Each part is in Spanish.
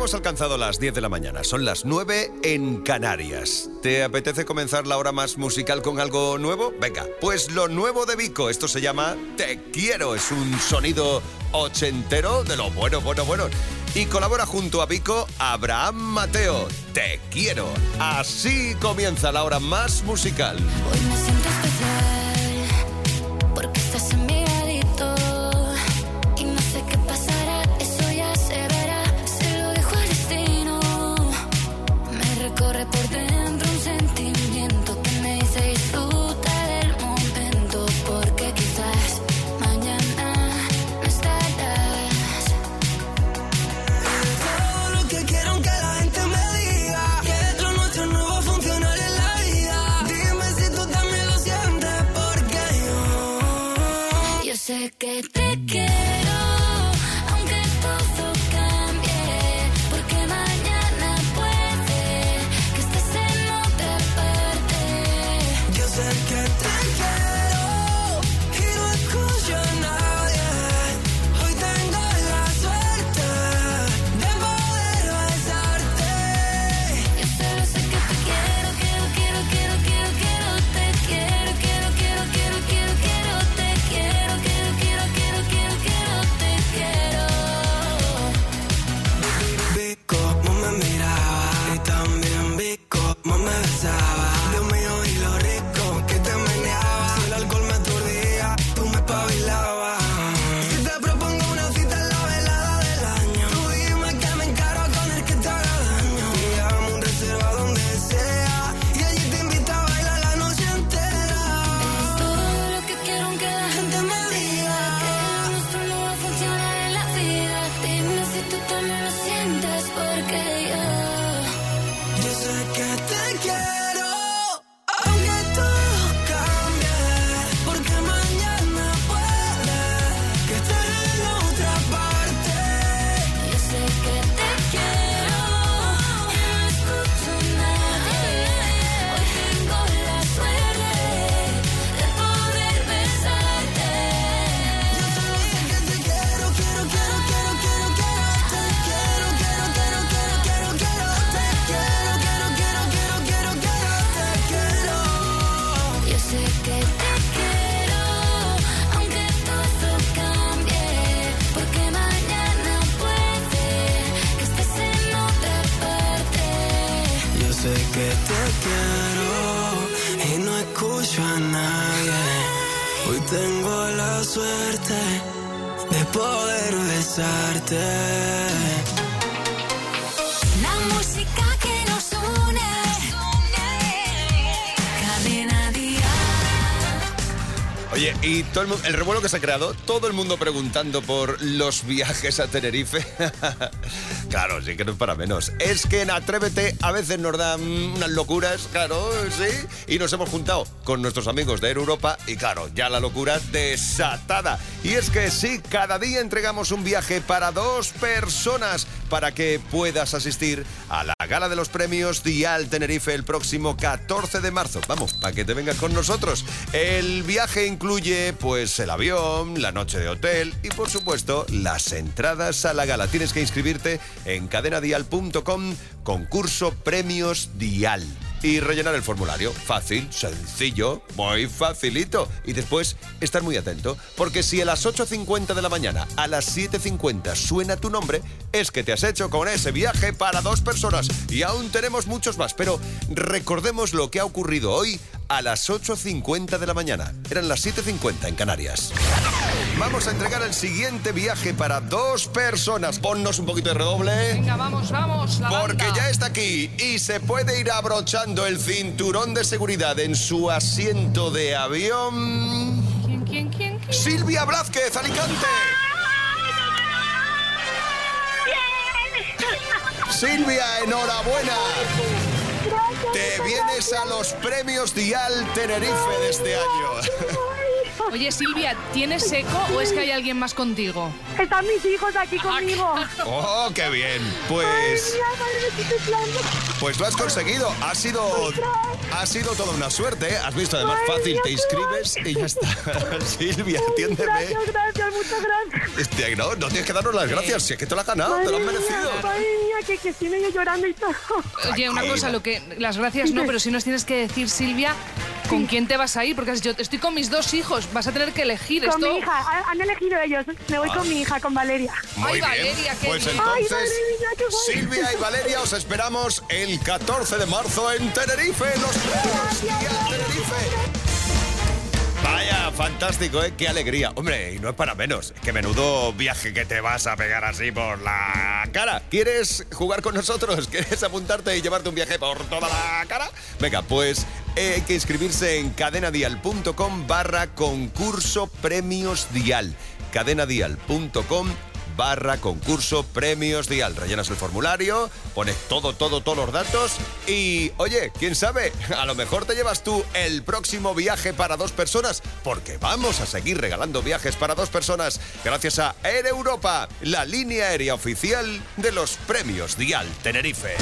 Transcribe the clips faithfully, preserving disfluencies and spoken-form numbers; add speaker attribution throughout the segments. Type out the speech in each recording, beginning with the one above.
Speaker 1: hemos alcanzado las diez de la mañana, son las nueve en Canarias. ¿Te apetece comenzar la hora más musical con algo nuevo? Venga, pues lo nuevo de Vico, esto se llama Te Quiero, es un sonido ochentero de lo bueno, bueno, bueno. Y colabora junto a Vico Abraham Mateo, Te Quiero. Así comienza la hora más musical.
Speaker 2: Hoy me siento especial, porque estás en mi ladito, y no sé qué pasará, eso ya se verá, se lo dejo al destino. Me recorre por dentro un sentimiento que me dice disfruta del momento, porque quizás mañana no estarás.
Speaker 3: Todo lo que quiero que la gente me diga, que lo nuestro no va a funcionar en la vida. Dime si tú también lo sientes, porque yo
Speaker 2: Yo sé que te quiero, aunque todo cambie, porque mañana puede que estés en otra parte.
Speaker 3: Yo sé que te quiero y no escucho a nadie. Hoy tengo la suerte de poder besarte.
Speaker 2: Yo solo sé que te quiero, quiero, quiero, quiero, quiero, quiero, te quiero, quiero, quiero, quiero, quiero, quiero, te quiero, quiero, quiero, quiero, quiero, quiero, te quiero.
Speaker 3: Vi cómo me miraba y también vi cómo me besaba. Dios mío, y lo rico que te meneaba. Si el alcohol me aturdía, tú me espabilabas. Si te propongo una cita en la velada del año, tú dime que me encaro con el que te haga daño. Y hagamos un reserva donde sea, y allí te invito a bailar la noche entera.
Speaker 2: Es todo lo que quiero aunque la gente me diga que lo nuestro no va a funcionar en la vida. Dime si tú también lo sientes, porque yo
Speaker 3: Yo sé que te quiero, aunque todo cambie, porque mañana puede que estés en otra parte.
Speaker 2: Yo sé que te quiero, y no escucho a nadie. Hoy tengo la suerte de poder besarte.
Speaker 3: Yo solo sé que te quiero, quiero, quiero, quiero, quiero, quiero, te quiero, quiero, quiero, quiero, quiero, quiero, te quiero, quiero, quiero, quiero, quiero, quiero, te quiero.
Speaker 2: Yo sé que te quiero, aunque todo cambie, porque mañana puede que estés en otra parte.
Speaker 3: Yo sé que te quiero y no escucho a nadie. Hoy tengo la suerte de poder besarte.
Speaker 2: La música que nos une, Cadena Dial.
Speaker 1: Oye, y todo el, mu- el revuelo que se ha creado, todo el mundo preguntando por los viajes a Tenerife. Claro, sí que no es para menos. Es que en Atrévete a veces nos dan unas locuras, claro, sí. Y nos hemos juntado con nuestros amigos de Air Europa y claro, ya la locura desatada. Y es que sí, cada día entregamos un viaje para dos personas para que puedas asistir a la gala de los premios Dial Tenerife el próximo catorce de marzo. Vamos, para que te vengas con nosotros. El viaje incluye, pues, el avión, la noche de hotel y, por supuesto, las entradas a la gala. Tienes que inscribirte en cadena dial punto com, concurso Premios Dial. Y rellenar el formulario. Fácil, sencillo, muy facilito. Y después estar muy atento, porque si a las ocho cincuenta de la mañana, a las siete cincuenta suena tu nombre, es que te has hecho con ese viaje para dos personas. Y aún tenemos muchos más, pero recordemos lo que ha ocurrido hoy a las ocho cincuenta de la mañana. Eran las siete cincuenta en Canarias. Vamos a entregar el siguiente viaje para dos personas. Ponnos un poquito de redoble.
Speaker 4: Venga, vamos, vamos, la
Speaker 1: Porque
Speaker 4: banda.
Speaker 1: ya está aquí y se puede ir abrochando el cinturón de seguridad en su asiento de avión.
Speaker 4: ¿Quién, quién, quién, quién?
Speaker 1: Silvia Blázquez, Alicante. Silvia, enhorabuena. Te vienes a los premios Dial Tenerife de este año.
Speaker 4: Oye, Silvia, ¿tienes seco o es que hay alguien más contigo?
Speaker 5: Están mis hijos aquí conmigo.
Speaker 1: ¡Oh, qué bien! Pues...
Speaker 5: Ay, mira, madre, me estoy temblando.
Speaker 1: Pues lo has conseguido. Ha sido... Ha sido toda una suerte. Has visto, además,
Speaker 5: Ay,
Speaker 1: fácil.
Speaker 5: mira,
Speaker 1: Te
Speaker 5: qué
Speaker 1: inscribes y ya está. Silvia, atiéndeme.
Speaker 5: Gracias, gracias, muchas gracias.
Speaker 1: Este, no, no tienes que darnos las gracias. Si es que te lo has ganado, te lo has
Speaker 5: Madre mía,
Speaker 1: merecido.
Speaker 5: madre mía, que, que estoy medio llorando y todo.
Speaker 4: Oye, una cosa, lo que las gracias no, pero sí nos tienes que decir, Silvia, ¿con quién te vas a ir? Porque has dicho, estoy con mis dos hijos, vas a tener que elegir
Speaker 5: Con
Speaker 4: esto.
Speaker 5: mi hija, han- han elegido ellos. Me voy con mi hija, con Valeria.
Speaker 1: Muy
Speaker 4: Ay,
Speaker 1: bien.
Speaker 4: Valeria, qué
Speaker 1: Pues
Speaker 4: bien.
Speaker 1: entonces,
Speaker 5: Ay, madre mía, qué guay.
Speaker 1: Silvia y Valeria, os esperamos el catorce de marzo en Tenerife, los premios Dial Tenerife. Vaya, fantástico, ¿eh? Qué alegría. Hombre, y no es para menos. Es que menudo viaje que te vas a pegar así por la cara. ¿Quieres jugar con nosotros? ¿Quieres apuntarte y llevarte un viaje por toda la cara? Venga, pues eh, hay que inscribirse en cadenadial.com barra concurso premios Dial. cadenadial.com barra concurso premios Dial. Rellenas el formulario, pones todo, todo, todos los datos y, oye, quién sabe, a lo mejor te llevas tú el próximo viaje para dos personas, porque vamos a seguir regalando viajes para dos personas gracias a Air Europa, la línea aérea oficial de los premios Dial Tenerife.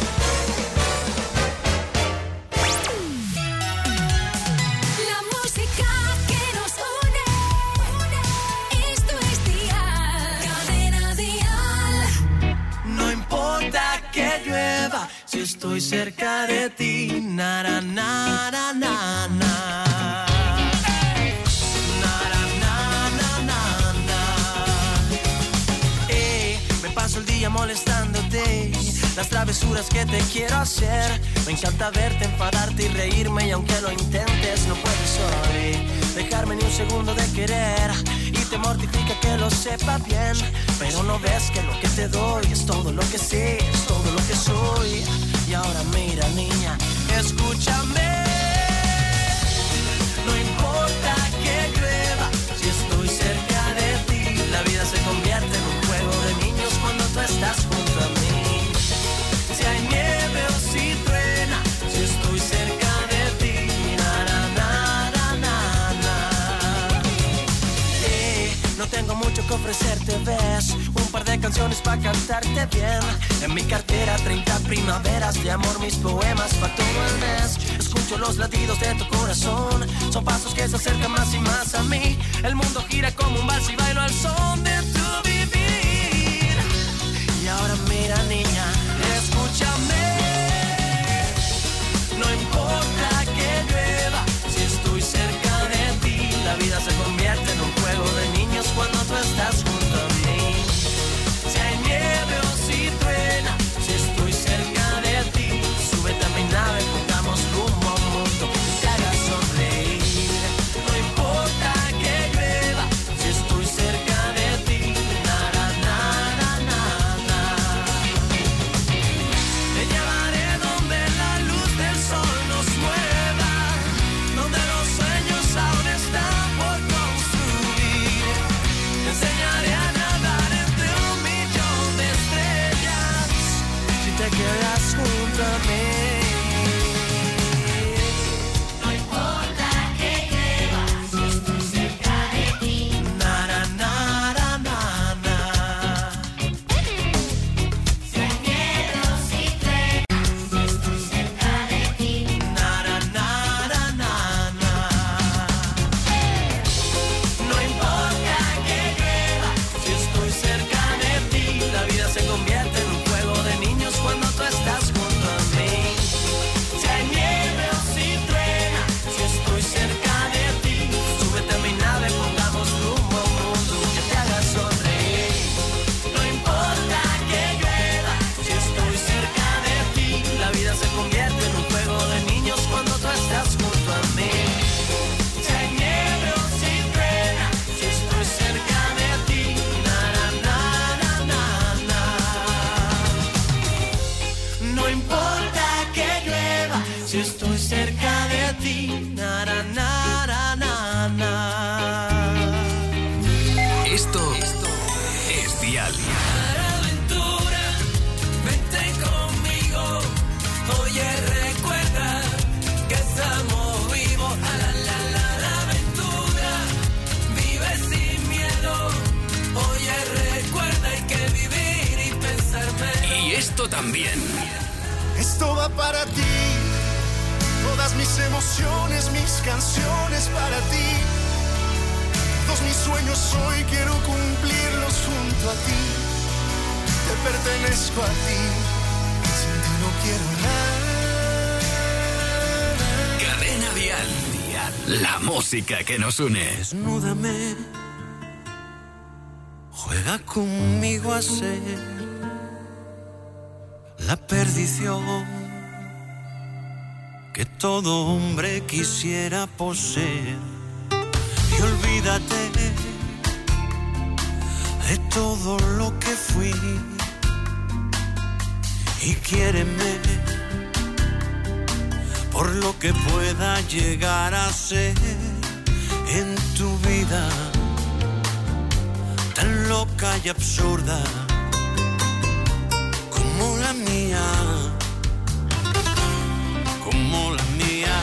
Speaker 2: La música que nos une, esto es Dial, Cadena Dial.
Speaker 3: No importa que llueva, si estoy cerca de ti, na na na na na na. Na, na, na, na, na. Eh, me paso el día molestándote, las travesuras que te quiero hacer. Me encanta verte, enfadarte y reírme, y aunque lo intentes no puedes hoy dejarme ni un segundo de querer. Y te mortifica que lo sepa bien, pero no ves que lo que te doy es todo lo que sé, es todo lo que soy. Y ahora mira, niña, escúchame. No importa que llueva, si estoy cerca de ti, la vida se convierte en un juego de niños cuando tú estás junto a mí. Si hay nieve o si truena, si estoy cerca de ti, na na na na na na. Eh, no tengo mucho que ofrecerte, ves, un par de canciones para cantarte bien. En mi cartera treinta primaveras de amor, mis poemas para todo el mes. Escucho los latidos de tu corazón, son pasos que se acercan más y más a mí. El mundo gira como un vals y bailo al son de tu vivir. Y ahora mira, niña, escúchame. No importa que llueva, si estoy cerca de ti, la vida se convierte en un juego de niños cuando tú estás junto a mí. Si hay nieve o si truena, si estoy cerca de ti, súbete a mi nave, pongamos rumbo a un mundo que te haga sonreír. No importa que llueva, si estoy cerca de ti, na na na na na na. Te llevaré donde la luz del sol nos mueva, donde los sueños aún están por construir. Te enseñaré a nadar entre un millón de estrellas, si te quedas junto a mí.
Speaker 2: No importa que llueva, si estoy cerca de ti.
Speaker 3: Na na na na na na.
Speaker 2: Si hay nieve o si truena, si estoy cerca de ti.
Speaker 3: Na na na na na na. No importa que llueva, si estoy cerca de ti, la vida se convierte en un juego de niños cuando tú estás junto a mí. Si hay nieve o si truena, si estoy cerca de ti, súbete a mi nave, pongamos rumbo a un mundo que te haga sonreír. No importa que llueva, si estoy cerca de ti, la vida se convierte en un juego de niños cuando tú estás junto a mí. Si hay nieve o si truena, si estoy cerca de ti, na na na na na na. No importa que llueva, si estoy cerca de ti, na na na na na na.
Speaker 6: Esto, esto es Dial.
Speaker 3: Aventura, vente conmigo. Oye, recuerda que estamos vivos. A la la la la aventura.
Speaker 6: cien.
Speaker 3: Esto va para ti, todas mis emociones, mis canciones para ti. Todos mis sueños hoy quiero cumplirlos junto a ti. Te pertenezco a ti, sin ti no quiero nada.
Speaker 6: Cadena Dial. La música que nos une.
Speaker 3: Desnúdame, juega conmigo a ser la perdición que todo hombre quisiera poseer. Y olvídate de todo lo que fui y quiéreme por lo que pueda llegar a ser en tu vida, tan loca y absurda como la mía, como la mía.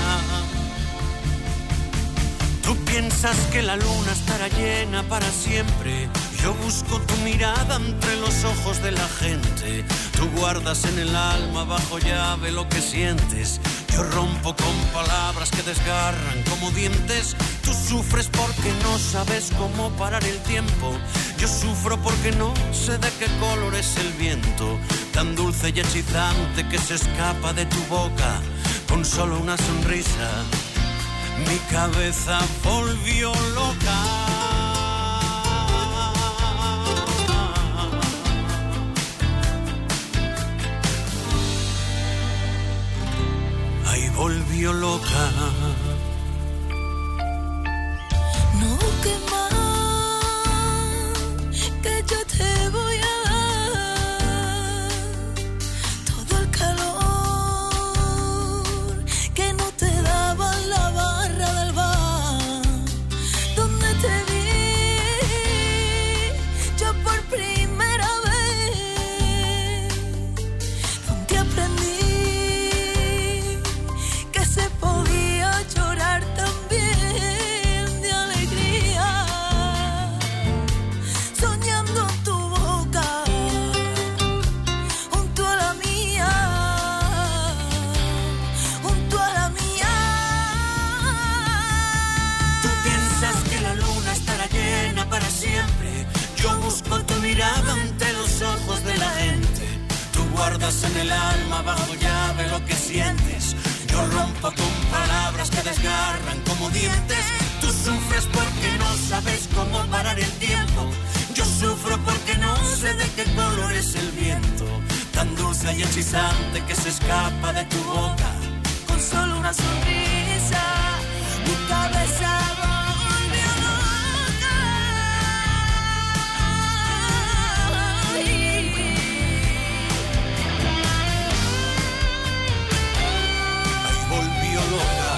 Speaker 3: Tú piensas que la luna estará llena para siempre. Yo busco tu mirada entre los ojos de la gente. Tú guardas en el alma bajo llave lo que sientes. Yo rompo con palabras que desgarran como dientes. Tú sufres porque no sabes cómo parar el tiempo. Yo sufro porque no sé de qué color es el viento, tan dulce y hechizante que se escapa de tu boca con solo una sonrisa. Mi cabeza volvió loca. Ahí volvió loca.
Speaker 2: No quema, que yo te voy a dar todo el calor que no te daba en la barra del bar, donde te vi yo por primera vez, donde aprendí que se podía llorar también de alegría, soñando tu boca junto a la mía, junto a la mía.
Speaker 3: Tú piensas que la luna estará llena para siempre. Yo busco tu mirada ante los ojos de la gente. Tú guardas en el alma bajo llave lo que sientes. Yo rompo con palabras que desgarran como dientes. Tú sufres porque no sabes cómo parar el tiempo. Yo sufro porque no sé de qué color es el viento, tan dulce y hechizante que se escapa de tu boca.
Speaker 2: Con solo una sonrisa, mi cabeza volvió loca.
Speaker 3: Ahí volvió loca.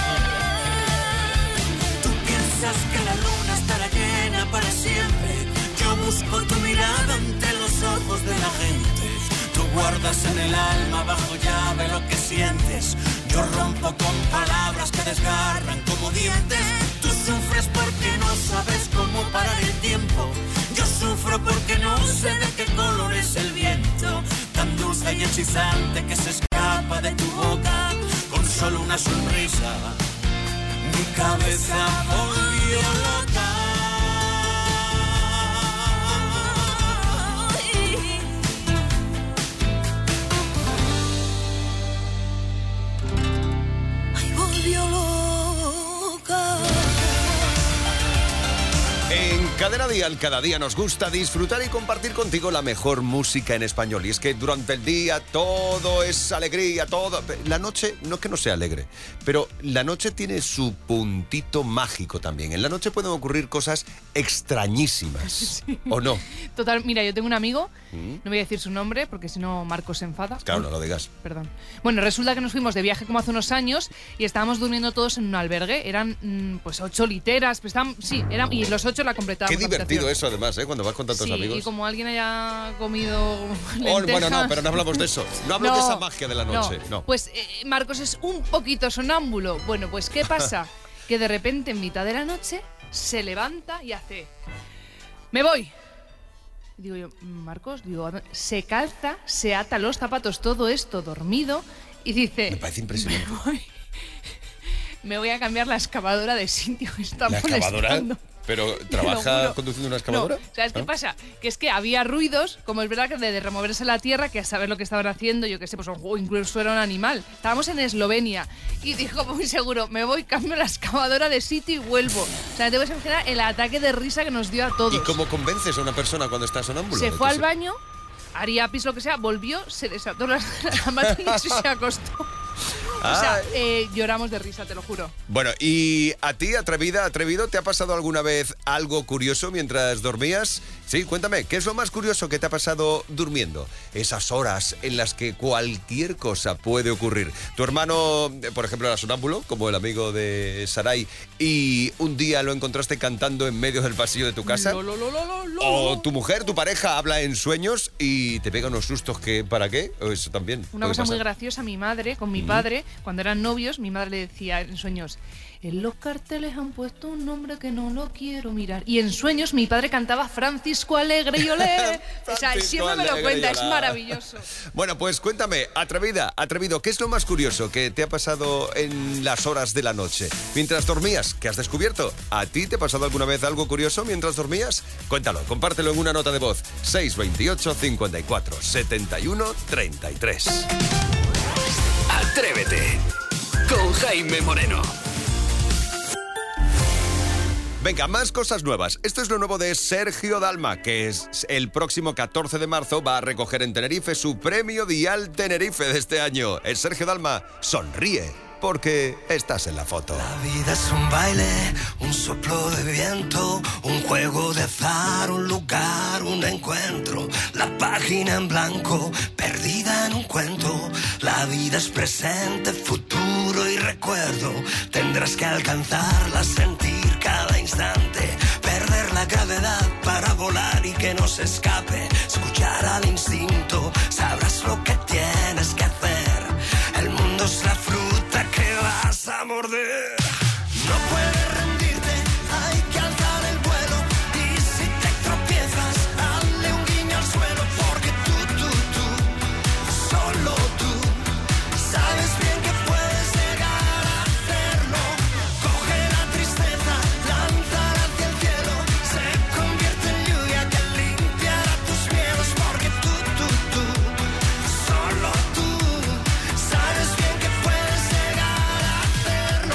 Speaker 3: Tú piensas que la luna estará llena para siempre. Yo busco tu mirada ante los ojos de la gente. Tú guardas en el alma bajo llave lo que sientes. Yo rompo con palabras que desgarran como dientes. Tú sufres porque no sabes cómo parar el tiempo. Yo sufro porque no sé de qué color es el viento, tan dulce y hechizante que se escapa de tu boca con solo una sonrisa. Mi cabeza volvió loca.
Speaker 2: Ay, volvió loca.
Speaker 1: En Cadena Dial, cada día nos gusta disfrutar y compartir contigo la mejor música en español. Y es que durante el día todo es alegría, todo... La noche, no es que no sea alegre, pero la noche tiene su puntito mágico también. En la noche pueden ocurrir cosas extrañísimas, sí. ¿O no?
Speaker 4: Total, mira, yo tengo un amigo, ¿Mm? no voy a decir su nombre porque si no Marcos se enfada.
Speaker 1: Claro, no lo digas.
Speaker 4: Perdón. Bueno, resulta que nos fuimos de viaje como hace unos años y estábamos durmiendo todos en un albergue. Eran mm, pues ocho literas, pues estaban, sí, eran, y los ocho la completábamos.
Speaker 1: Qué divertido eso además, ¿eh? Cuando vas con tantos
Speaker 4: sí,
Speaker 1: amigos.
Speaker 4: Y como alguien haya comido
Speaker 1: oh, bueno, no, pero no hablamos de eso. No hablo
Speaker 4: no,
Speaker 1: de esa magia de la noche. No.
Speaker 4: no. Pues eh, Marcos es un poquito sonámbulo. Bueno, pues ¿qué pasa? Que de repente en mitad de la noche se levanta y hace... ¡Me voy! Y digo yo, Marcos, digo, se calza, se ata los zapatos, todo esto dormido, y dice...
Speaker 1: Me parece impresionante.
Speaker 4: Me voy, me voy a cambiar la excavadora de sitio que está
Speaker 1: ¿La excavadora?
Speaker 4: molestando.
Speaker 1: ¿Pero
Speaker 4: Te lo
Speaker 1: trabaja
Speaker 4: juro.
Speaker 1: conduciendo una excavadora?
Speaker 4: No, ¿sabes qué
Speaker 1: ¿Ah?
Speaker 4: pasa? Que es que había ruidos, como es verdad que de, de removerse la tierra, que a saber lo que estaban haciendo, yo qué sé, pues o incluso era un animal. Estábamos en Eslovenia y dijo muy seguro, me voy, cambio la excavadora de sitio y vuelvo. O sea, te puedes imaginar el ataque de risa que nos dio a todos.
Speaker 1: ¿Y cómo convences a una persona cuando está sonámbula?
Speaker 4: Se
Speaker 1: de
Speaker 4: fue
Speaker 1: que
Speaker 4: al
Speaker 1: se-
Speaker 4: baño, haría pis lo que sea, volvió, se desató las zapatillas y se acostó. O sea,
Speaker 1: Ah.
Speaker 4: eh, lloramos de risa, te lo juro.
Speaker 1: Bueno, ¿y a ti, atrevida, atrevido, te ha pasado alguna vez algo curioso mientras dormías? Sí, cuéntame, ¿qué es lo más curioso que te ha pasado durmiendo? Esas horas en las que cualquier cosa puede ocurrir. Tu hermano, eh, por ejemplo, era sonámbulo, como el amigo de Sarai, y un día lo encontraste cantando en medio del pasillo de tu casa.
Speaker 4: Lo, lo, lo, lo, lo, lo.
Speaker 1: O tu mujer, tu pareja, habla en sueños y te pega unos sustos que, ¿para qué? O eso también.
Speaker 4: Una
Speaker 1: puede
Speaker 4: cosa muy
Speaker 1: pasar.
Speaker 4: graciosa, mi madre, con mi padre, cuando eran novios, mi madre le decía en sueños, en los carteles han puesto un nombre que no lo quiero mirar. Y en sueños mi padre cantaba Francisco Alegre y olé. O sea,
Speaker 1: Francisco
Speaker 4: siempre me lo
Speaker 1: Alegre
Speaker 4: cuenta,
Speaker 1: y
Speaker 4: es
Speaker 1: olá.
Speaker 4: maravilloso.
Speaker 1: Bueno, pues cuéntame, atrevida, atrevido, ¿qué es lo más curioso que te ha pasado en las horas de la noche? Mientras dormías, ¿qué has descubierto? ¿A ti te ha pasado alguna vez algo curioso mientras dormías? Cuéntalo, compártelo en una nota de voz. seis veintiocho, cincuenta y cuatro, setenta y uno, treinta y tres.
Speaker 6: Atrévete con Jaime Moreno.
Speaker 1: Venga, más cosas nuevas. Esto es lo nuevo de Sergio Dalma, que es el próximo catorce de marzo va a recoger en Tenerife su premio Dial Tenerife de este año. El Sergio Dalma sonríe porque estás en la foto.
Speaker 3: La vida es un baile, un soplo de viento, un juego de azar, un lugar, un encuentro. La página en blanco, perdida en un cuento. La vida es presente, futuro y recuerdo. Tendrás que alcanzarla, sentir cada instante. Perder la gravedad para volar y que no se escape. Escuchar al instinto, sabrás lo que tienes que hacer. El mundo es la fruta que vas a morder. No puedes rendirte, hay que alzar el vuelo. Y si te tropiezas, hazle un guiño al suelo. Porque tú, tú, tú, solo tú, sabes bien que puedes llegar a hacerlo. Coge la tristeza, lánzala hacia el cielo. Se convierte en lluvia que limpiará tus miedos. Porque tú, tú, tú, solo tú, sabes bien que puedes llegar a hacerlo.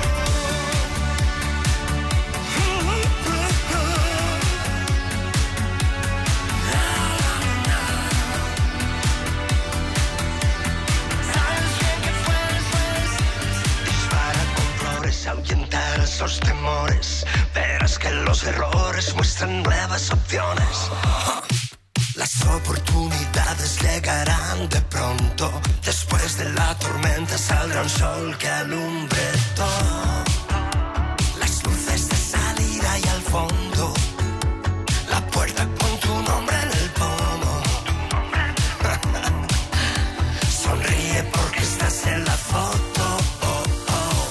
Speaker 3: Sabes bien que puedes, puedes. Dispara con flores, ahuyenta esos temores. Verás que los errores muestran nuevas opciones. Las oportunidades llegarán de pronto. Después de la tormenta saldrá un sol que alumbre todo. Las luces de salida y al fondo. La puerta con tu nombre en el pomo. Sonríe porque estás en la foto. Oh, oh.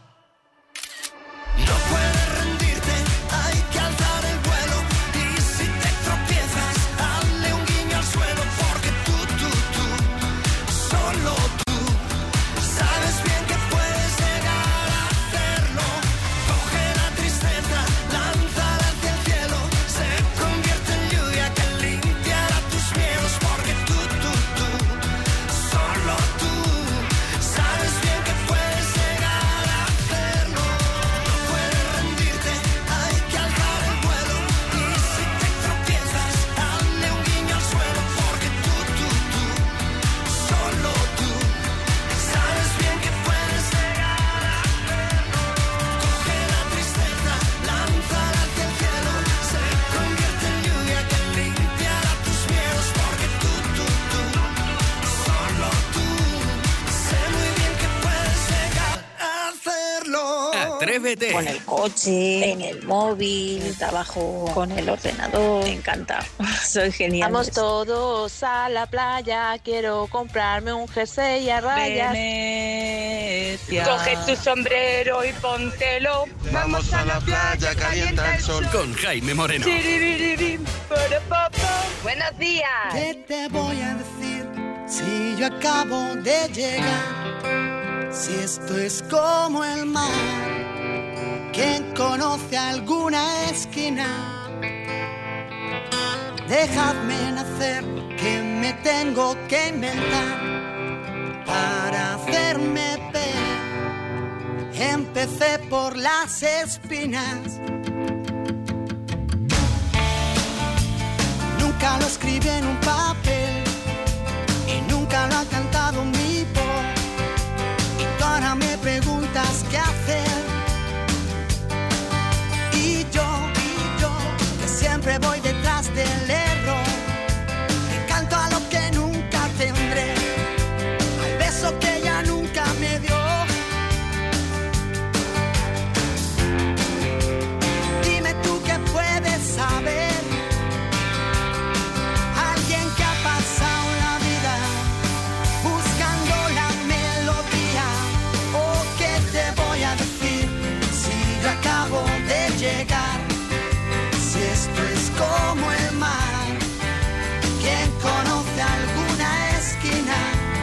Speaker 3: No puedes rendirte, hay que alzar el vuelo. Y si te tropiezas, hazle un guiño al suelo. Porque tú, tú, tú, solo tú, sabes bien que puedes llegar a hacerlo. Coge la tristeza, lánzala hacia el cielo. Se convierte en lluvia que limpiará tus miedos. Porque tú, tú, tú, solo tú, sabes bien que puedes llegar a hacerlo. No puedes rendirte, hay que alzar el vuelo. Y si te tropiezas, hazle un guiño al suelo. Porque tú, tú, tú, solo tú, sabes bien que puedes llegar a hacerlo. Coge la tristeza, lánzala hacia el cielo. Se convierte en lluvia que limpiará tus miedos. Porque tú, tú, tú, solo tú, sé muy bien que puedes llegar a hacerlo.
Speaker 6: Atrévete.
Speaker 7: Con el coche, en el móvil, trabajo con el ordenador. Me encanta. Soy genial.
Speaker 8: Vamos todos a la playa, quiero comprarme un jersey a rayas.
Speaker 9: Ven
Speaker 8: Grecia.
Speaker 9: Coge tu sombrero y póntelo.
Speaker 3: Vamos a la playa, calienta el sol.
Speaker 6: Con Jaime Moreno.
Speaker 9: Chiriririm, parapapa. Buenos días.
Speaker 10: ¿Qué te voy a decir si yo acabo de llegar? Si esto es como el mar, ¿quién conoce alguna esquina? Dejadme nacer, que me tengo que inventar para hacerme ver. Empecé por las espinas. Nunca lo escribí en un papel y nunca lo ha cantado mi voz. Y tú ahora me preguntas qué hacer. Y yo, y yo, que siempre voy detrás del error, que canto a lo que nunca tendré, al beso que ella nunca me dio. Dime tú qué puedes saber, alguien que ha pasado la vida buscando la melodía. ¿O qué te voy a decir si yo acabo de llegar? Si esto es como el mar, ¿quién conoce alguna esquina?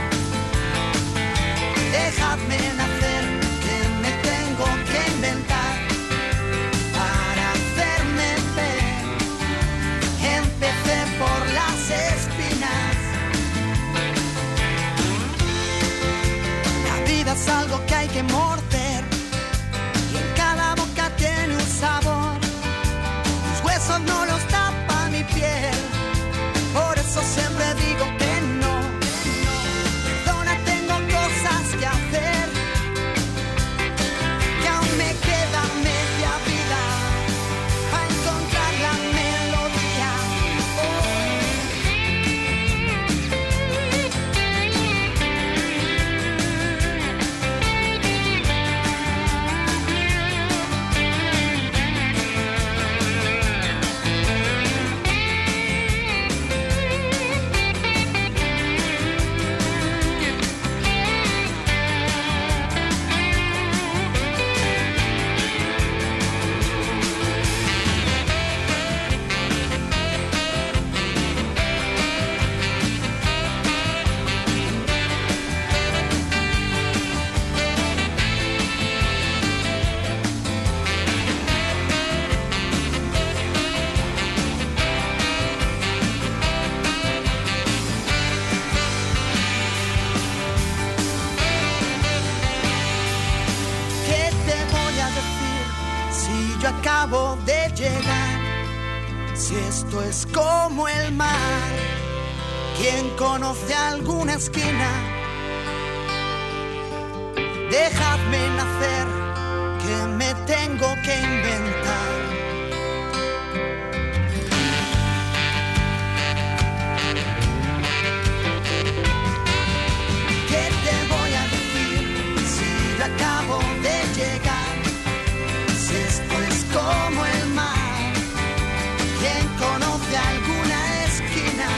Speaker 10: Dejadme nacer, que me tengo que inventar para hacerme ver. Empecé por las espinas. La vida es algo que hay que morder y en cada boca tiene un sabor. Mis huesos no los tapa mi piel, por eso siempre digo que no. Perdona, tengo cosas que hacer, que aún me queda media vida a encontrar la melodía. ¿Qué te voy a decir si yo acabo de llegar? Si esto es como el mar, ¿quién conoce alguna esquina? Dejadme nacer, que me tengo que inventar. ¿Qué te voy a decir si yo acabo de llegar? Si esto es como el mar, ¿quién conoce alguna esquina?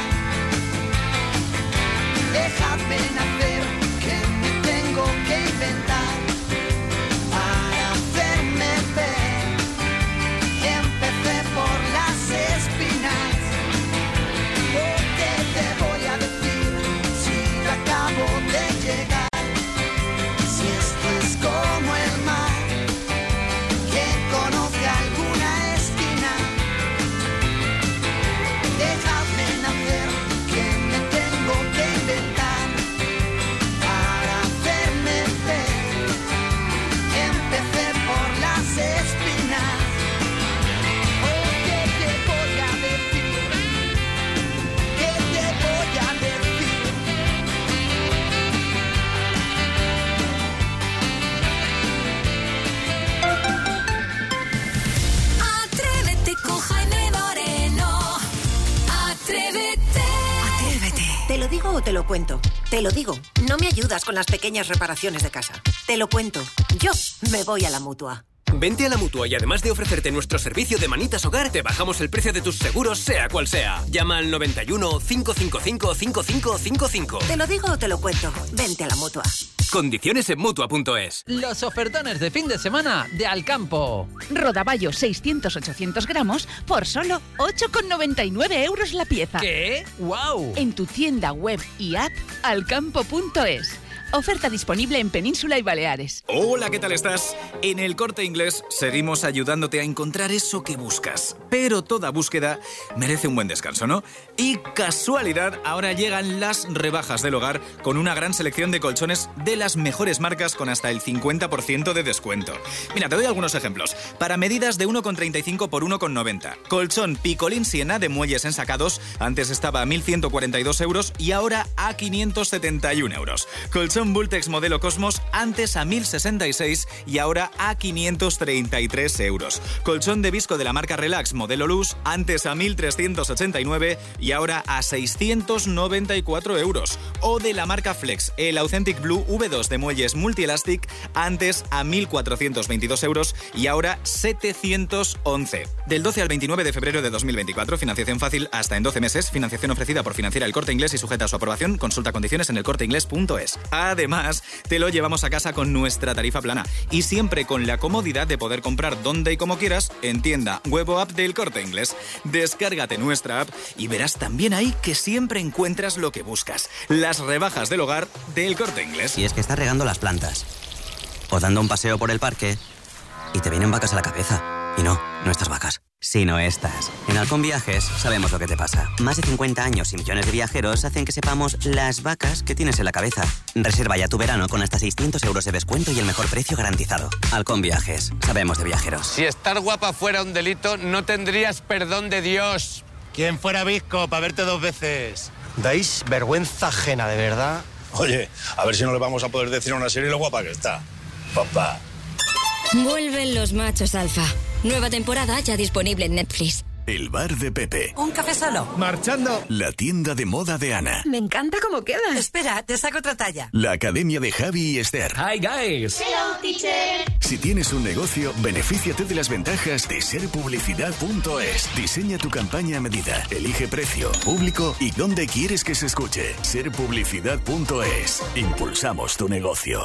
Speaker 10: Dejadme nacer, que me tengo que inventar para hacerme ver. Empecé por las espinas. ¿O qué te voy a decir si yo acabo de llegar? Si esto es como el mar, ¿quién conoce alguna esquina? Dejadme nacer, que me tengo que inventar para hacerme ver. Empecé por las espinas. ¿O qué te voy a decir? ¿Qué te voy a decir?
Speaker 2: Atrévete con Jaime Moreno. Atrévete.
Speaker 11: Atrévete. ¿Te lo digo o te lo cuento? Te lo digo. No me ayudas con las pequeñas reparaciones de casa. Te lo cuento. Yo me voy a la Mutua.
Speaker 12: Vente a la Mutua y además de ofrecerte nuestro servicio de manitas hogar, te bajamos el precio de tus seguros, sea cual sea. Llama al noventa y uno, cinco cinco cinco, cinco cinco cinco cinco.
Speaker 11: ¿Te lo digo o te lo cuento? Vente a la Mutua.
Speaker 12: Condiciones en Mutua punto es.
Speaker 8: Los ofertones de fin de semana de Alcampo.
Speaker 13: Rodaballo seiscientos ochocientos gramos por solo ocho con noventa y nueve euros la pieza.
Speaker 8: ¿Qué? ¡Guau!
Speaker 13: En tu tienda web y app alcampo punto es. Oferta disponible en Península y Baleares.
Speaker 14: Hola, ¿qué tal estás? En El Corte Inglés seguimos ayudándote a encontrar eso que buscas. Pero toda búsqueda merece un buen descanso, ¿no? Y casualidad, ahora llegan las rebajas del hogar con una gran selección de colchones de las mejores marcas con hasta el cincuenta por ciento de descuento. Mira, te doy algunos ejemplos. Para medidas de uno con treinta y cinco por uno con noventa. Colchón Picolín Siena de muelles ensacados. Antes estaba a mil ciento cuarenta y dos euros y ahora a quinientos setenta y uno euros. Colchón Bultex modelo Cosmos, antes a mil sesenta y seis y ahora a quinientos treinta y tres euros. Colchón de visco de la marca Relax modelo Luz, antes a mil trescientos ochenta y nueve y ahora a seiscientos noventa y cuatro euros. O de la marca Flex, el Authentic Blue V dos de muelles Multi-Elastic, antes a mil cuatrocientos veintidós euros y ahora setecientos once. Del doce al veintinueve de febrero de dos mil veinticuatro, financiación fácil hasta en doce meses, financiación ofrecida por Financiera El Corte Inglés y sujeta a su aprobación. Consulta condiciones en el corte inglés punto es. Además, te lo llevamos a casa con nuestra tarifa plana y siempre con la comodidad de poder comprar donde y como quieras en tienda, web o app del Corte Inglés. Descárgate nuestra app y verás también ahí que siempre encuentras lo que buscas. Las rebajas del hogar del Corte Inglés.
Speaker 15: Y es que estás regando las plantas o dando un paseo por el parque y te vienen vacas a la cabeza. Y no, no estas vacas, sino estas. En Halcón Viajes sabemos lo que te pasa. Más de cincuenta años y millones de viajeros hacen que sepamos las vacas que tienes en la cabeza. Reserva ya tu verano con hasta seiscientos euros de descuento y el mejor precio garantizado. Halcón Viajes, sabemos de viajeros.
Speaker 16: Si estar guapa fuera un delito, no tendrías perdón de Dios.
Speaker 17: ¿Quién fuera bizco para verte dos veces? Dais vergüenza ajena, de verdad.
Speaker 18: Oye, a ver si no le vamos a poder decir a una serie lo guapa que está. Papá.
Speaker 19: Vuelven los machos alfa. Nueva temporada ya disponible en Netflix.
Speaker 6: El bar de Pepe.
Speaker 20: ¿Un café solo?
Speaker 17: Marchando.
Speaker 6: La tienda de moda de Ana.
Speaker 20: Me encanta cómo queda. Espera, te saco otra talla.
Speaker 6: La academia de Javi y Esther.
Speaker 12: Hi, guys.
Speaker 2: Hello, teacher.
Speaker 6: Si tienes un negocio, benefíciate de las ventajas de ser publicidad punto es. Diseña tu campaña a medida. Elige precio, público y dónde quieres que se escuche. ser publicidad punto es. Impulsamos tu negocio.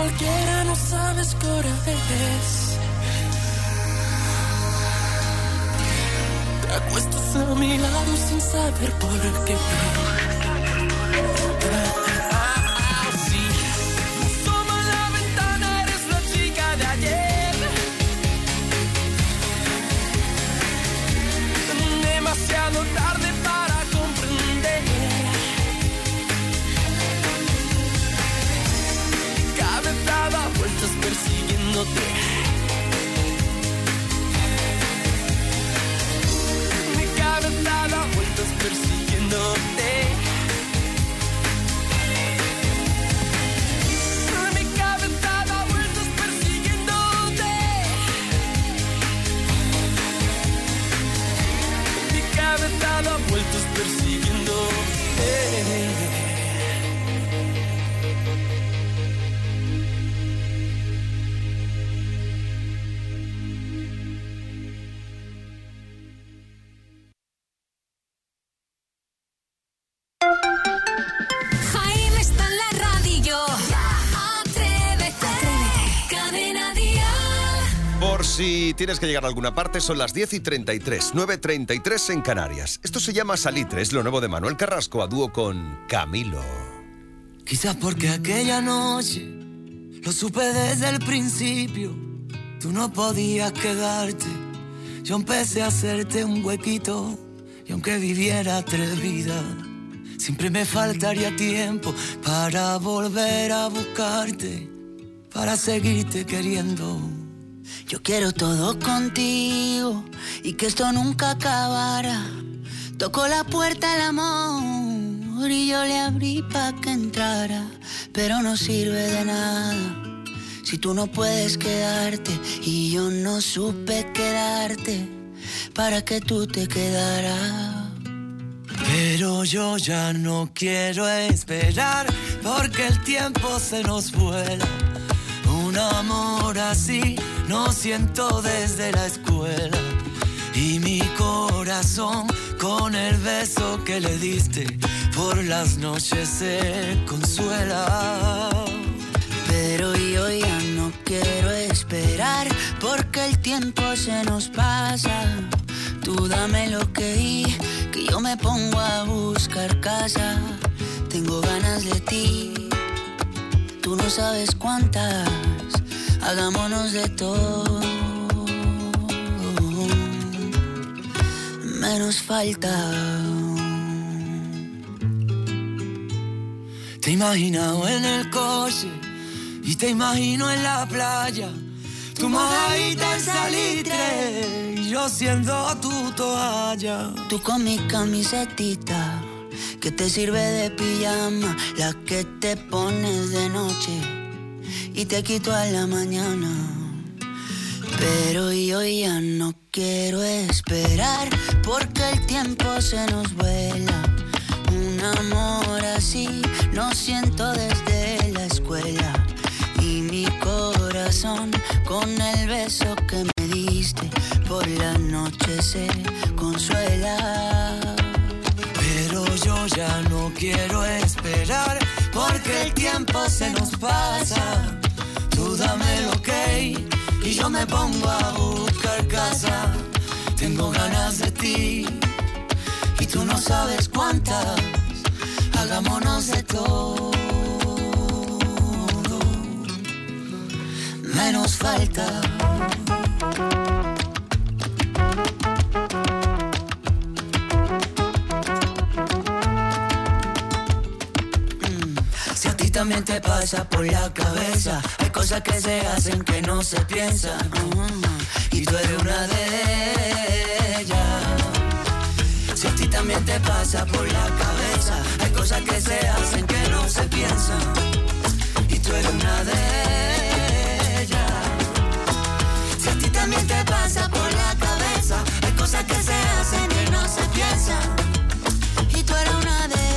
Speaker 3: cualquiera, no sabes qué hora es. Te acuestas a mi lado sin saber por qué. Demasiado tarde para comprender. Mi cabeza da vueltas persiguiéndote. Mi cabeza da vueltas persiguiéndote. Mi cabeza da vueltas persiguiéndote. Mi cabeza da vueltas persiguiéndote.
Speaker 2: Jaime está en la radio. Atrévete. Cadena Dial.
Speaker 1: Por si tienes que llegar a alguna parte, son las diez y treinta y tres, nueve y treinta y tres en Canarias. Esto se llama Salitre, es lo nuevo de Manuel Carrasco a dúo con Camilo.
Speaker 3: Quizás porque aquella noche lo supe desde el principio. Tú no podías quedarte. Yo empecé a hacerte un huequito. Y aunque viviera tres vidas, siempre me faltaría tiempo para volver a buscarte, para seguirte queriendo. Yo quiero todo contigo y que esto nunca acabara. Tocó la puerta el amor y yo le abrí pa' que entrara, pero no sirve de nada si tú no puedes quedarte y yo no supe quedarte para que tú te quedaras. Pero yo ya no quiero esperar porque el tiempo se nos vuela. Un amor así no siento desde la escuela. Y mi corazón con el beso que le diste por las noches se consuela. Pero yo ya no quiero esperar porque el tiempo se nos pasa. Tú dame lo que di, que yo me pongo a buscar casa. Tengo ganas de ti, tú no sabes cuántas. Hagámonos de todo, menos falta. Te he imaginado en el coche y te imagino en la playa. Tu mojadita en salitre y yo siendo tu toalla. Tú con mi camisetita que te sirve de pijama, la que te pones de noche y te quito a la mañana. Pero yo ya no quiero esperar porque el tiempo se nos vuela. Un amor así no siento desde la escuela. Y mi corazón con el beso que me diste por la noche se consuela. Pero yo ya no quiero esperar porque el tiempo se nos pasa. Tú dame el ok y yo me pongo a buscar casa. Tengo ganas de ti y tú no sabes cuántas. Hagámonos de todo, menos falta. Si a ti también te pasa por la cabeza, hay cosas que se hacen que no se piensan, uh-huh. Y tú eres una de ellas. Si a ti también te pasa por la cabeza, hay cosas que se hacen que no se piensan, y tú eres una de ellas. Si a ti también te pasa por la cabeza, hay cosas que se hacen que no se piensan, y tú eres una de ellas.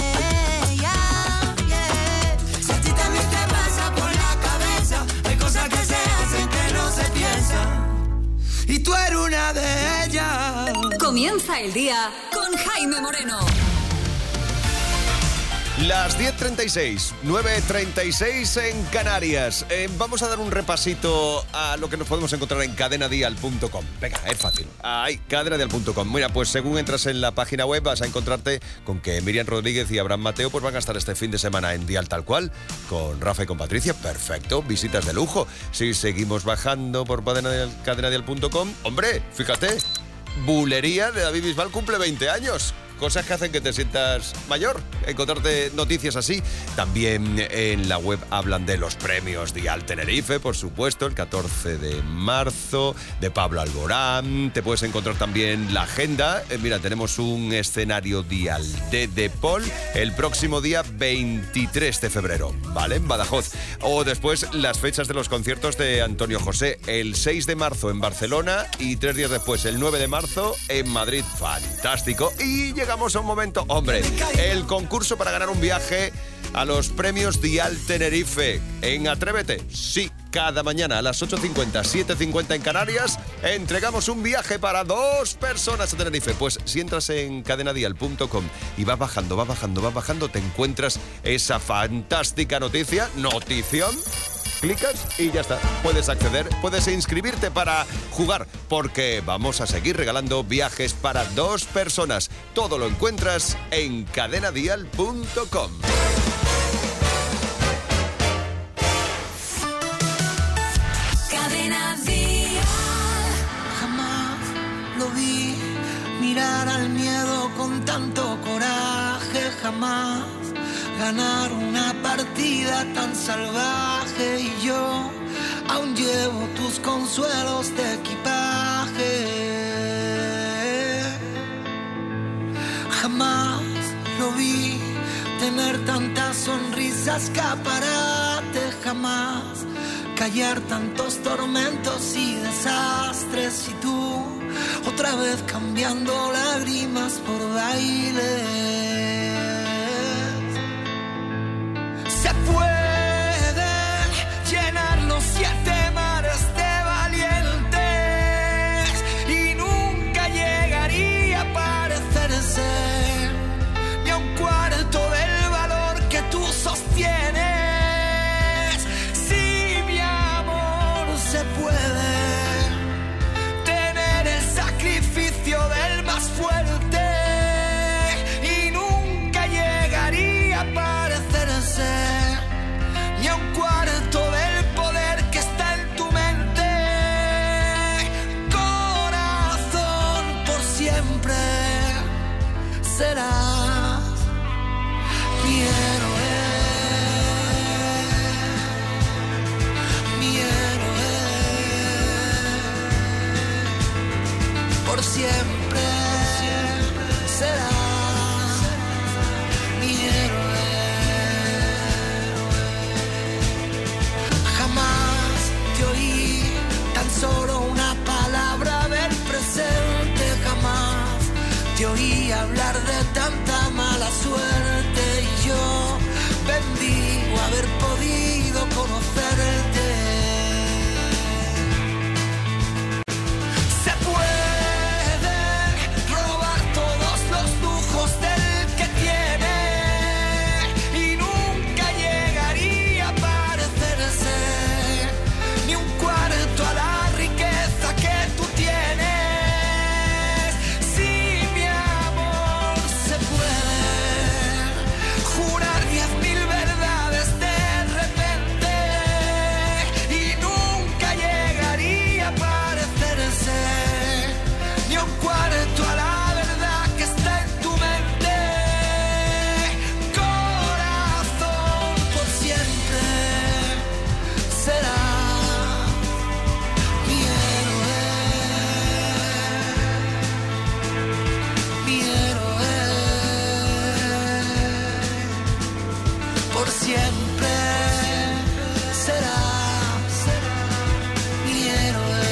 Speaker 3: Y tú eres una de ellas.
Speaker 2: Comienza el día con Jaime Moreno.
Speaker 1: Las diez treinta y seis, nueve treinta y seis en Canarias. Eh, vamos a dar un repasito a lo que nos podemos encontrar en cadena dial punto com. Venga, es fácil. Ahí, cadena dial punto com. Mira, pues según entras en la página web vas a encontrarte con que Miriam Rodríguez y Abraham Mateo pues van a estar este fin de semana en Dial Tal Cual, con Rafa y con Patricia. Perfecto, visitas de lujo. Si seguimos bajando por cadena dial punto com, hombre, fíjate, Bulería de David Bisbal cumple veinte años. Cosas que hacen que te sientas mayor, encontrarte noticias así. También en la web hablan de los premios Dial Tenerife, por supuesto, el catorce de marzo, de Pablo Alborán. Te puedes encontrar también la agenda. Eh, mira, tenemos un escenario Dial de De Paul el próximo día veintitrés de febrero, ¿vale? En Badajoz. O después las fechas de los conciertos de Antonio José, el seis de marzo en Barcelona y tres días después, el nueve de marzo, en Madrid. Fantástico. Y llegamos a un momento, hombre, el concurso para ganar un viaje a los premios Dial Tenerife en Atrévete. Sí, cada mañana a las ocho cincuenta, siete cincuenta en Canarias entregamos un viaje para dos personas a Tenerife. Pues si entras en cadena dial punto com y vas bajando, vas bajando, vas bajando, te encuentras esa fantástica noticia, notición. Clicas y ya está. Puedes acceder, puedes inscribirte para jugar, porque vamos a seguir regalando viajes para dos personas. Todo lo encuentras en cadena dial punto com.
Speaker 10: Cadena Dial. Jamás lo vi mirar al miedo con tanto coraje. Jamás ganar una partida tan salvaje, y yo aún llevo tus consuelos de equipaje. Jamás lo vi tener tantas sonrisas, escaparate, jamás callar tantos tormentos y desastres, y tú otra vez cambiando lágrimas por baile. Se pueden llenar los siete mares de valientes y nunca llegaría a parecerse ni a un cuarto del valor que tú sostienes. Si mi amor se puede tener el sacrificio del más fuerte y nunca llegaría a parecerse ni a un cuarto del poder que está en tu mente. Corazón, por siempre serás mi héroe, mi héroe. Por siempre serás mi héroe. Jamás te oí tan solo una palabra del presente, jamás te oí hablar de tanta mala suerte, y yo bendigo haber podido conocerte. Se pueden robar todos los lujos del que tiene y nunca llegaría a parecerse ni un cuarto a la riqueza que tú tienes. Si mi amor se puede jurar diez mil verdades de repente y nunca llegaría a parecerse ni un cuarto a la verdad que está en tu mente. Corazón, por siempre será mi héroe, mi héroe. Por siempre será mi héroe.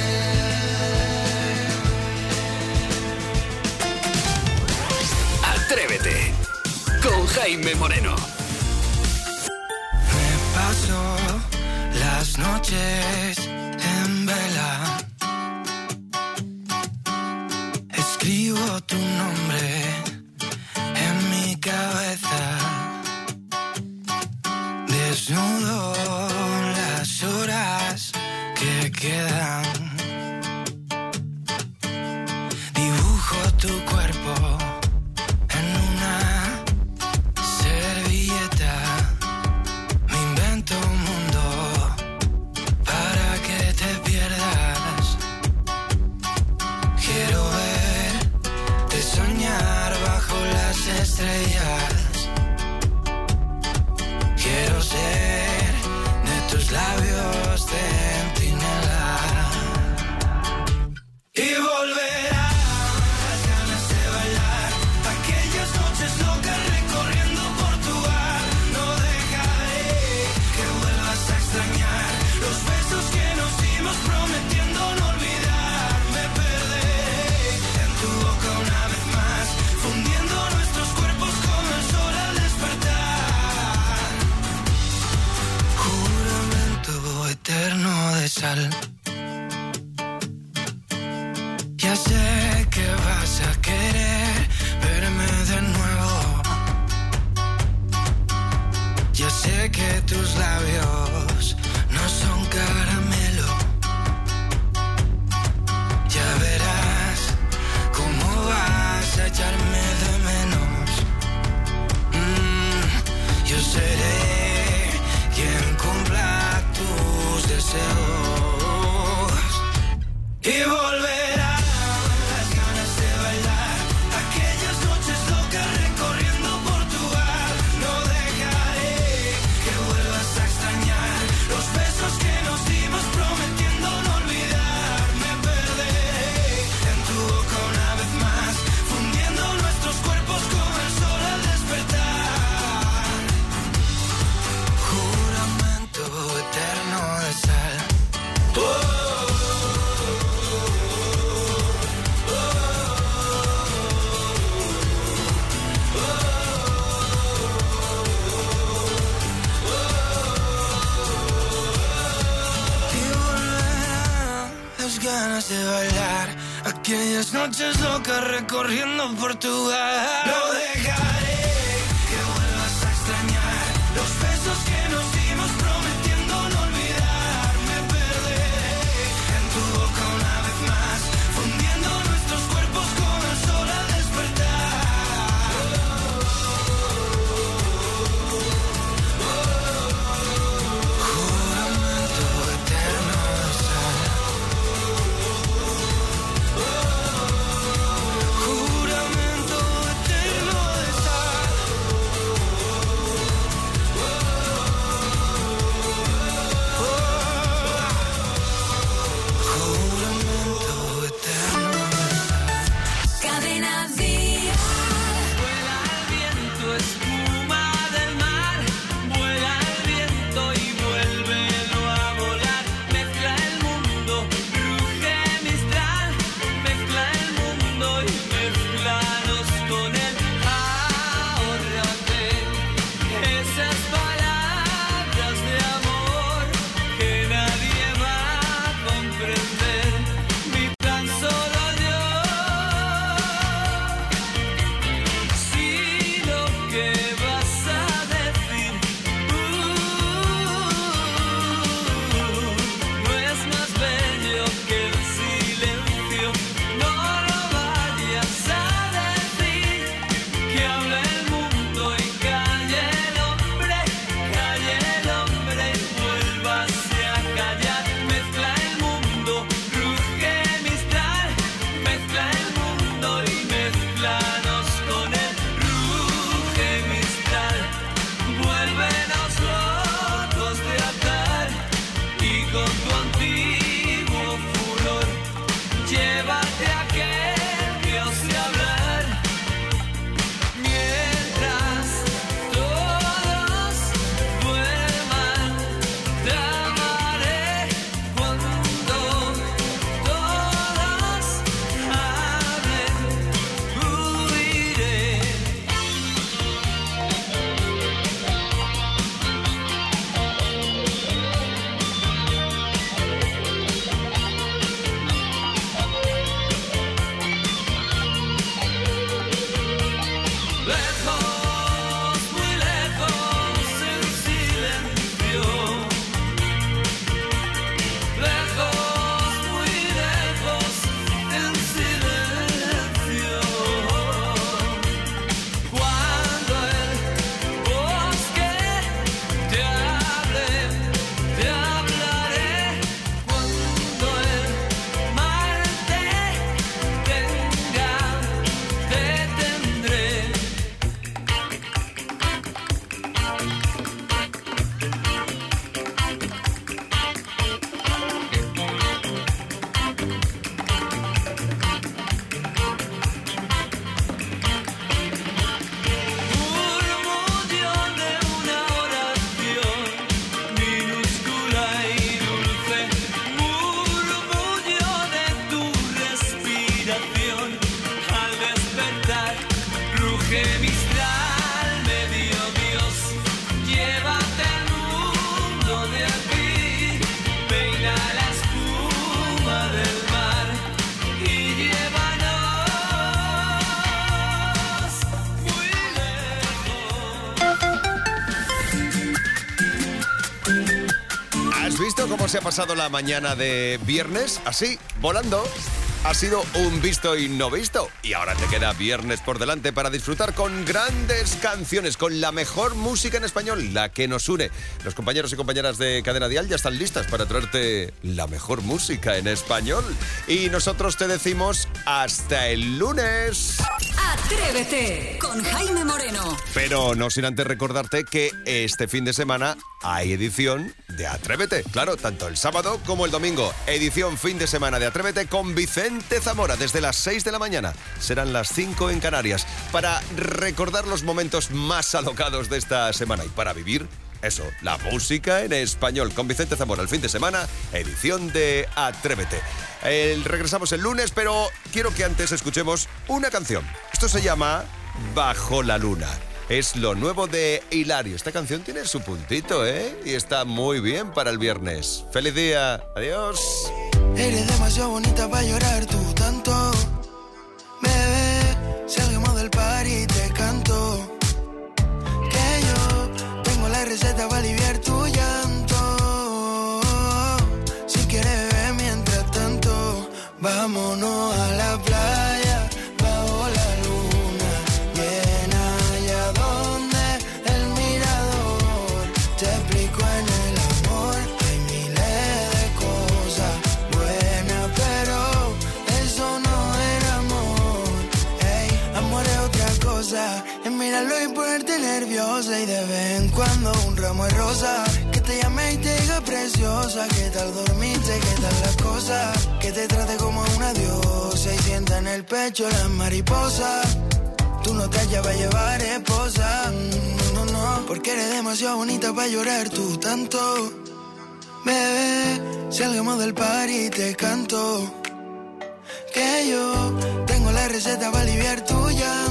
Speaker 12: Atrévete con Jaime Moreno.
Speaker 3: Paso las noches en vela, escribo tu nombre en mi cabeza. Y volverá las ganas de bailar, aquellas noches locas recorriendo Portugal. No dejaré que vuelvas a extrañar los besos que nos dimos prometiendo no olvidar. Me perderé en tu boca una vez más, fundiendo nuestros cuerpos como el sol al despertar. Juramento eterno de sal. Ya sé que vas a querer verme de nuevo. Ya sé que tus labios no son caramelo. Ya verás cómo vas a echarme de menos. Mm, yo seré quien cumpla tus deseos. Y volverá las ganas de bailar, aquellas noches locas recorriendo Portugal. No dejaré que vuelvas a extrañar los besos que nos dimos prometiendo no olvidar. Me perderé en tu boca una vez más, fundiendo nuestros cuerpos como el sol al despertar. Juramento eterno de sal. Oh. Ganas de bailar, aquellas noches locas recorriendo Portugal. No dejaré que vuelvas a extrañar los besos que nos dimos prometiendo no olvidar. Me perderé en tu boca una vez más, fundiendo nuestros cuerpos como el sol al despertar. Juramento eterno de sal. Juramento eterno de sal.
Speaker 1: se ha pasado la mañana de viernes? Así, volando. Ha sido un visto y no visto. Y ahora te queda viernes por delante para disfrutar con grandes canciones, con la mejor música en español, la que nos une. Los compañeros y compañeras de Cadena Dial ya están listas para traerte la mejor música en español. Y nosotros te decimos hasta el lunes.
Speaker 21: Atrévete con Jaime Moreno.
Speaker 1: Pero no sin antes recordarte que este fin de semana hay edición de Atrévete. Claro, tanto el sábado como el domingo. Edición fin de semana de Atrévete con Vicente Zamora desde las seis de la mañana. Serán las cinco en Canarias para recordar los momentos más alocados de esta semana y para vivir eso, la música en español con Vicente Zamora el fin de semana, edición de Atrévete. El, regresamos el lunes, pero quiero que antes escuchemos una canción. Esto se llama Bajo la Luna. Es lo nuevo de Hilario. Esta canción tiene su puntito, ¿eh? Y está muy bien para el viernes. ¡Feliz día! ¡Adiós!
Speaker 3: Eres demasiado bonita para llorar tú tanto. Bebé, salgamos del party, te canto. Que yo tengo la receta para aliviar tu llanto. Si quieres beber mientras tanto, vámonos a la playa, bajo la luna llena, allá donde el mirador. Te explico en el amor, hay miles de cosas buenas, pero eso no era amor. Ey, amor es otra cosa, es mirarlo y ponerte nerviosa, y de vez en cuando un ramo de rosa, que te llame y te diga preciosa, qué tal dormiste, qué tal las cosas, que te trate como una diosa y sienta en el pecho las mariposas. Tú no te hallas para llevar esposa, no, no, no, porque eres demasiado bonita para llorar tú tanto. Bebé, salgamos del party, te canto. Que yo tengo la receta para aliviar tu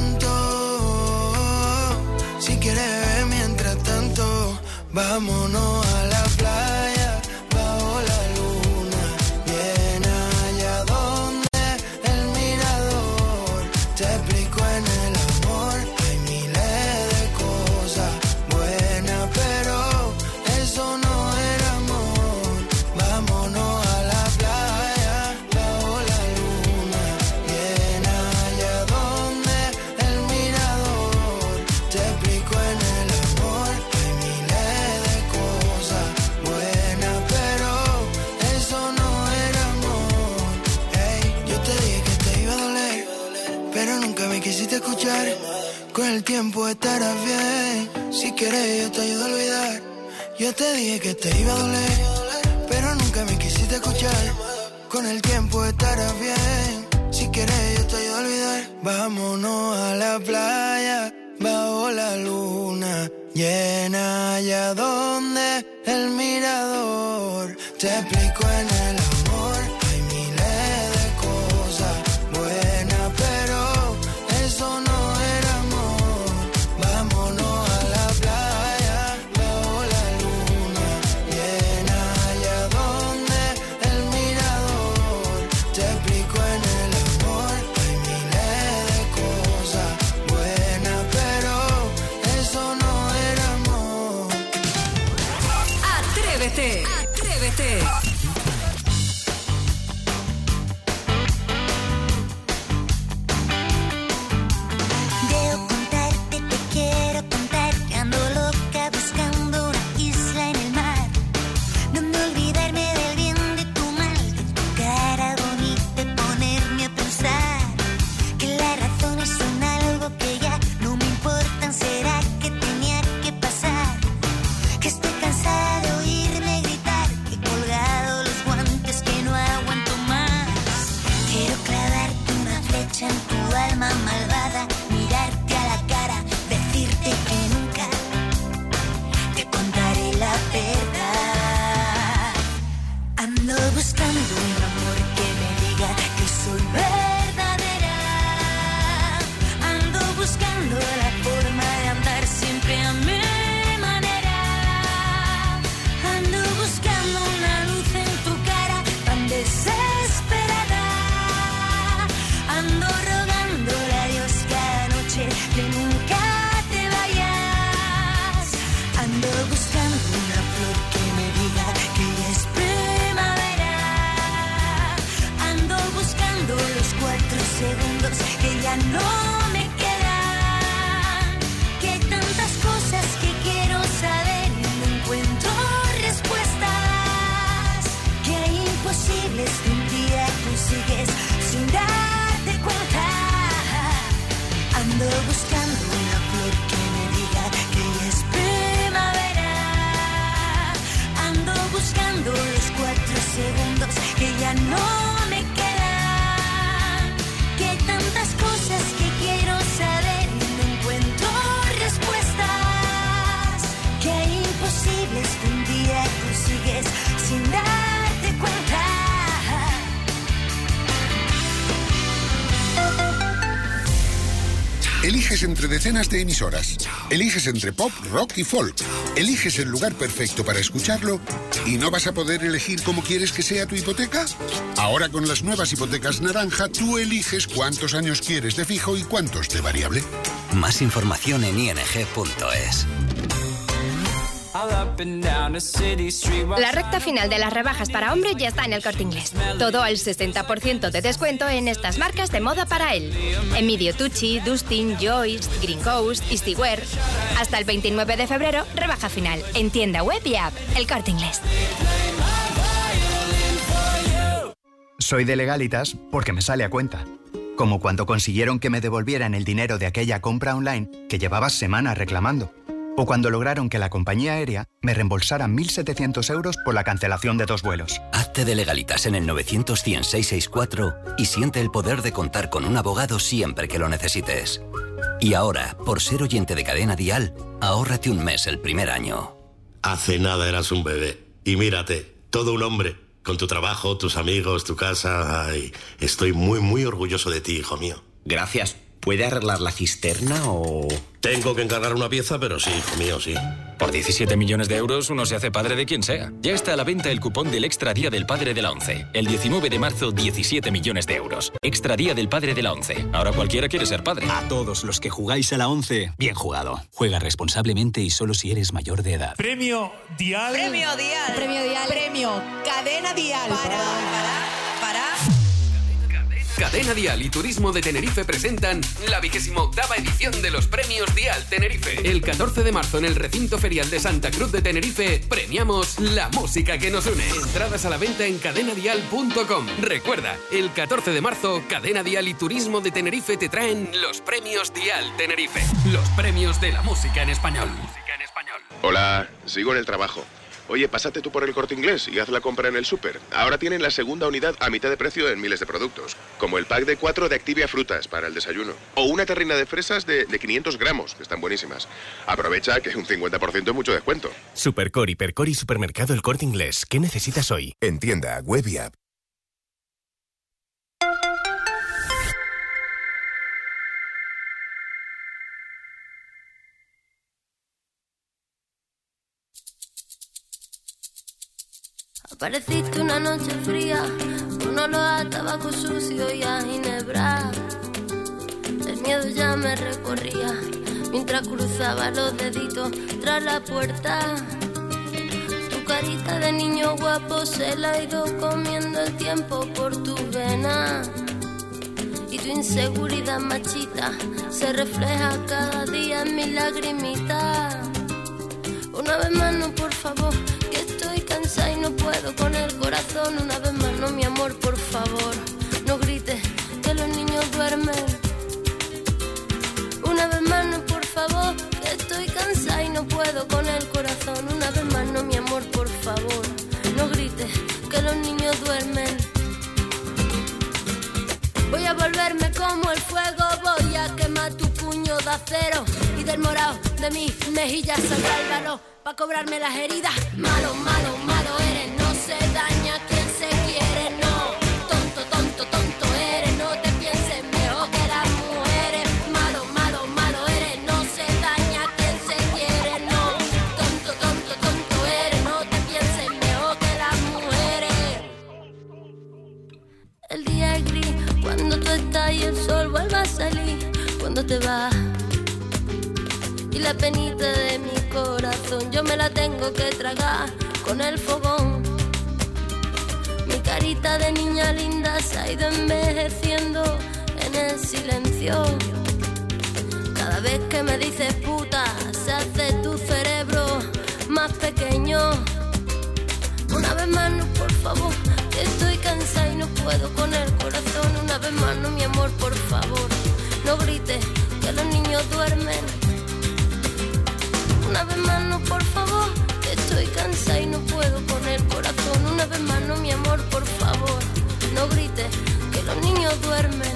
Speaker 3: llanto. Si quieres beber mientras tanto, vámonos a la playa, bajo la luna llena, allá donde el mirador. Te explico en el amor, hay miles de cosas buenas, pero eso no era amor. Vámonos a la playa, bajo la luna llena, allá donde el mirador. Te explico en el amor, hay miles de cosas buenas, pero eso no era amor. Ey, yo te dije que te iba a doler, pero nunca me quisiste escuchar. Con el tiempo estarás bien, si quieres yo te ayudo a olvidar. Yo te dije que te iba a doler, pero nunca me quisiste escuchar. Con el tiempo estarás bien, si quieres yo te ayudo a olvidar. Vámonos a la playa, bajo la luna llena, allá donde el mirador. Te explico en el amor, hay miles de cosas buenas, pero eso no era amor. Vámonos a la playa, bajo la luna llena, allá donde el mirador. Te explico en el amor, hay miles de cosas buenas, pero eso no era amor.
Speaker 21: Atrévete, atrévete.
Speaker 2: Debo contarte, te quiero contar que ando loca buscando una isla en el mar, donde olvidarme del bien, de tu mal, de tu cara bonita, y ponerme a pensar que las razones son algo que ya no me importan. ¿Será que tenía que pasar? Que estoy cansada de oírme gritar, que he colgado los guantes, que no aguanto más. Quiero clavarte una flecha en tu alma malvada, mirarte a la cara, decirte que nunca te contaré la verdad. Ando buscando un amor que me diga que soy verdadera. Ando buscando la forma de andar siempre a mi manera. Ando buscando una luz en tu cara tan desesperada. Ando rogando la
Speaker 10: segundos que ya no me quedan. Que hay tantas cosas que quiero saber y no encuentro respuestas. Que hay imposibles que un día consigues sin darte cuenta. Ando buscando una flor que me diga que es primavera. Ando buscando los cuatro segundos que ya no me quedan. Que hay tantas cosas que quiero saber y no encuentro respuestas. Que hay imposibles que un día consigues sin darte cuenta.
Speaker 5: Eliges entre decenas de emisoras. Eliges entre pop, rock y folk. Eliges el lugar perfecto para escucharlo y no vas a poder elegir cómo quieres que sea tu hipoteca. Ahora con las nuevas hipotecas naranja, tú eliges cuántos años quieres de fijo y cuántos de variable.
Speaker 22: Más información en i n g punto es.
Speaker 23: La recta final de las rebajas para hombre ya está en El Corte Inglés. Todo al sesenta por ciento de descuento en estas marcas de moda para él. Emilio Tucci, Dustin, Joyce, Green Coast, Easywear. Hasta el veintinueve de febrero, rebaja final. En tienda web y app. El Corte Inglés.
Speaker 24: Soy de Legalitas porque me sale a cuenta. Como cuando consiguieron que me devolvieran el dinero de aquella compra online que llevaba semanas reclamando. O cuando lograron que la compañía aérea me reembolsara mil setecientos euros por la cancelación de dos vuelos.
Speaker 22: Hazte de Legalitas en el novecientos cien seiscientos sesenta y cuatro y siente el poder de contar con un abogado siempre que lo necesites. Y ahora, por ser oyente de Cadena Dial, ahórrate un mes el primer año.
Speaker 25: Hace nada eras un bebé. Y mírate, todo un hombre. Con tu trabajo, tus amigos, tu casa. Ay, estoy muy, muy orgulloso de ti, hijo mío.
Speaker 26: Gracias. ¿Puede arreglar la cisterna o...?
Speaker 25: Tengo que encargar una pieza, pero sí, hijo mío, sí.
Speaker 27: Por diecisiete millones de euros uno se hace padre de quien sea. Ya está a la venta el cupón del Extra Día del Padre de la ONCE. El diecinueve de marzo, diecisiete millones de euros. Extra Día del Padre de la ONCE. Ahora cualquiera quiere ser padre.
Speaker 28: A todos los que jugáis a la ONCE, bien jugado. Juega responsablemente y solo si eres mayor de edad.
Speaker 29: Premio Dial.
Speaker 30: Premio Dial. Premio Dial. Premio Cadena Dial. Para, para, para...
Speaker 12: Cadena Dial y Turismo de Tenerife presentan la vigésima octava edición de los Premios Dial Tenerife. El catorce de marzo en el recinto ferial de Santa Cruz de Tenerife premiamos la música que nos une. Entradas a la venta en cadena dial punto com. Recuerda, el catorce de marzo, Cadena Dial y Turismo de Tenerife te traen los Premios Dial Tenerife. Los premios de la música en español.
Speaker 31: Hola, sigo en el trabajo. Oye, pásate tú por El Corte Inglés y haz la compra en el súper. Ahora tienen la segunda unidad a mitad de precio en miles de productos. Como el pack de cuatro de Activia Frutas para el desayuno. O una terrina de fresas de, de quinientos gramos, que están buenísimas. Aprovecha que un cincuenta por ciento es mucho descuento.
Speaker 32: Supercor, Hipercor y Supermercado El Corte Inglés. ¿Qué necesitas hoy?
Speaker 33: En tienda, web y app.
Speaker 34: Apareciste una noche fría, con olor a tabaco sucio y a ginebra. El miedo ya me recorría, mientras cruzaba los deditos tras la puerta. Tu carita de niño guapo se la ha ido comiendo el tiempo por tu vena. Y tu inseguridad machita se refleja cada día en mi lagrimita. Una vez más no, por favor, que estoy cansada y no puedo con el corazón. Una vez más no, mi amor, por favor, no grites que los niños duermen. Una vez más no, por favor, que estoy cansada y no puedo con el corazón. Una vez más no, mi amor, por favor, no grites que los niños duermen. Voy a volverme como el fuego, voy a quemar tu puño de acero y del morado de mis mejillas saldrá el valor pa' cobrarme las heridas. Malo, malo, malo eres, no se daña quien se quiere, no. Tonto, tonto, tonto eres, no te pienses mejor que las mujeres. Malo, malo, malo eres, no se daña quien se quiere, no. Tonto, tonto, tonto eres, no te pienses mejor que las mujeres. El día es gris cuando tú estás y el sol vuelve a salir. Cuando te vas y la penita de mi corazón yo me la tengo que tragar con el fogón. Mi carita de niña linda se ha ido envejeciendo en en el silencio. Cada vez que me dices puta, se hace tu cerebro más pequeño. Una vez más no, por favor, que estoy cansada y no puedo con el corazón. Una vez más no, mi amor, por favor, no grites que los niños duermen. Una vez más no, por favor, que estoy cansada y no puedo con el corazón. Una vez más no, mi amor, por favor, no grites que los niños duermen.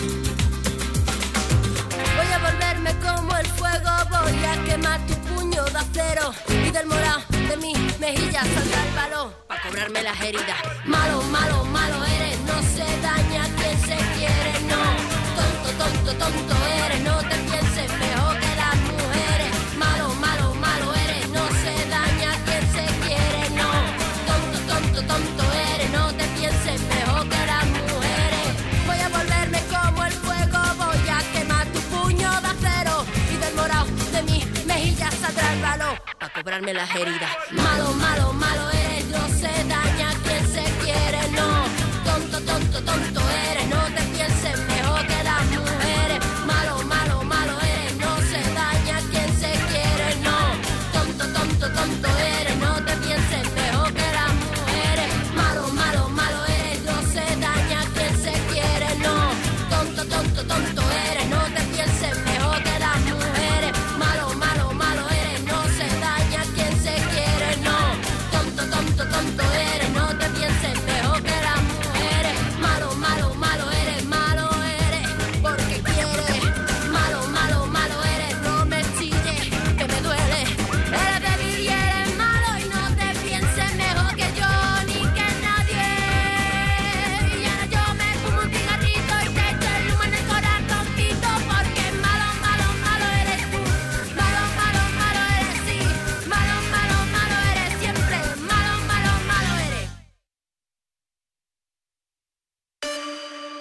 Speaker 34: Voy a volverme como el fuego, voy a quemar tu puño de acero y del morado de mi mejilla saldrá el balón para cobrarme las heridas. Malo, malo, malo eres, no se daña quien se quiere, no. Tonto, tonto, tonto eres, no te pienses mejor que las mujeres. Malo, malo, malo eres, no se daña quien se quiere, no. Tonto, tonto, tonto eres, no te pienses mejor que las mujeres. Voy a volverme como el fuego, voy a quemar tu puño de acero y del morado de mi mejilla saldrá el balón para cobrarme las heridas. Malo, malo, malo eres, no se daña quien se quiere, no. Tonto, tonto, tonto eres, no te